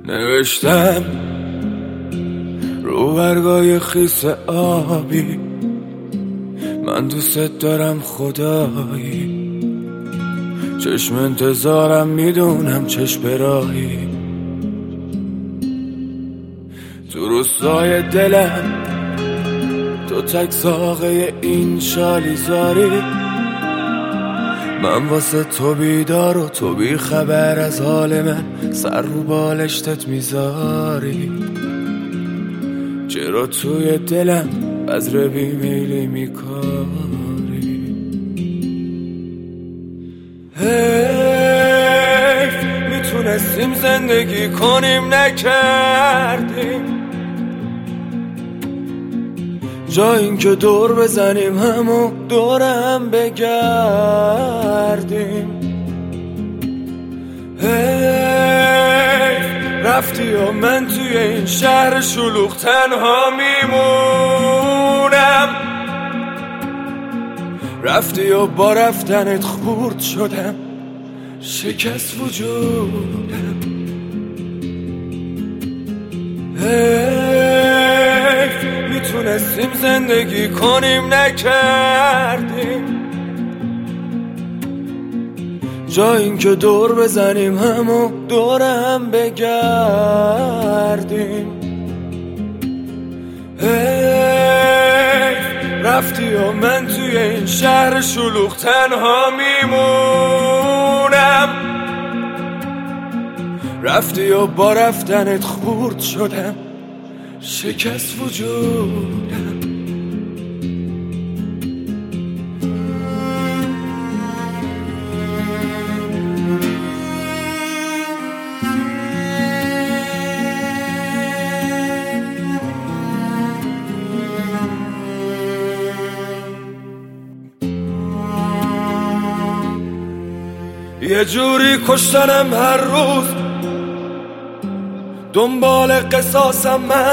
نوشتم رو برگای خیس آبی، من دوست دارم خدایی، چشم انتظارم میدونم چشم راهی، تو روستای دلم تو تک ساقه این شالیزاری، من واسه تو بیدار و تو بی خبر از حال من، سر رو بالشتت میذاری، چرا توی دلم بذر بیمیلی میکاری؟ حیف میتونستیم زندگی کنیم نکردیم، جا این که دور بزنیم همو دورم بگردیم. حیف رفتی و من توی این شهر شلوغ تنها میمونم، رفتی و با رفتنت خورد شدم، شکست وجودم. حیف میتونستیم زندگی کنیم نکردیم، جا این که دور بزنیم همو دورم بگردیم. حیف رفتی و من توی این شهر شلوغ تنها میمونم، رفتی و با رفتنت خورد شدم، شکست وجودم. یه جوری کشتنم هر روز، دنبال قصاصم من،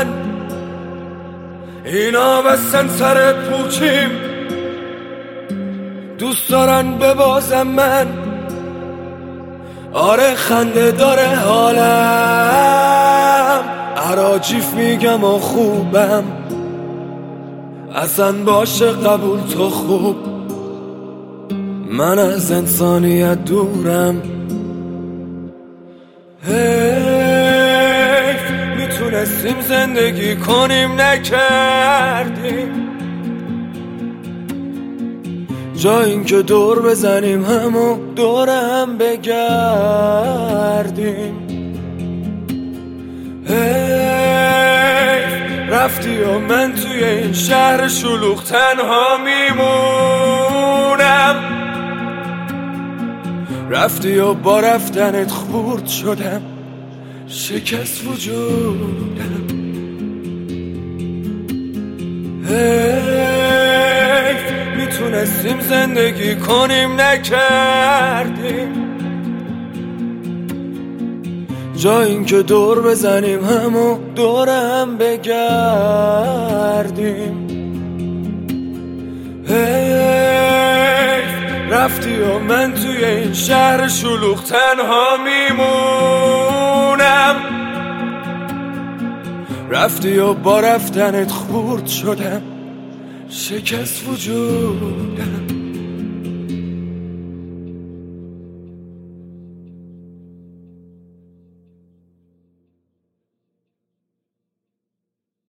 اینا بستن سر پوچیم، دوست دارن ببازم من. آره خنده داره حالم، عراجیف میگم و خوبم، اصلا باشه قبول تو خوب، من از انسانیت دورم. حیف میتونستیم زندگی کنیم نکردیم، جا این که دور بزنیم همو دورم بگردیم. حیف رفتی و من توی این شهر شلوغ تنها میمونم، رفتی و با رفتنت خورد شدم، شکست وجودم. حیف میتونستیم زندگی کنیم نکردیم، جا این که دور بزنیم همو دورم بگردیم. رفتی و من توی این شهر شلوغ تنها میمونم، رفتی و با رفتنت خورد شدم، شکست وجودم.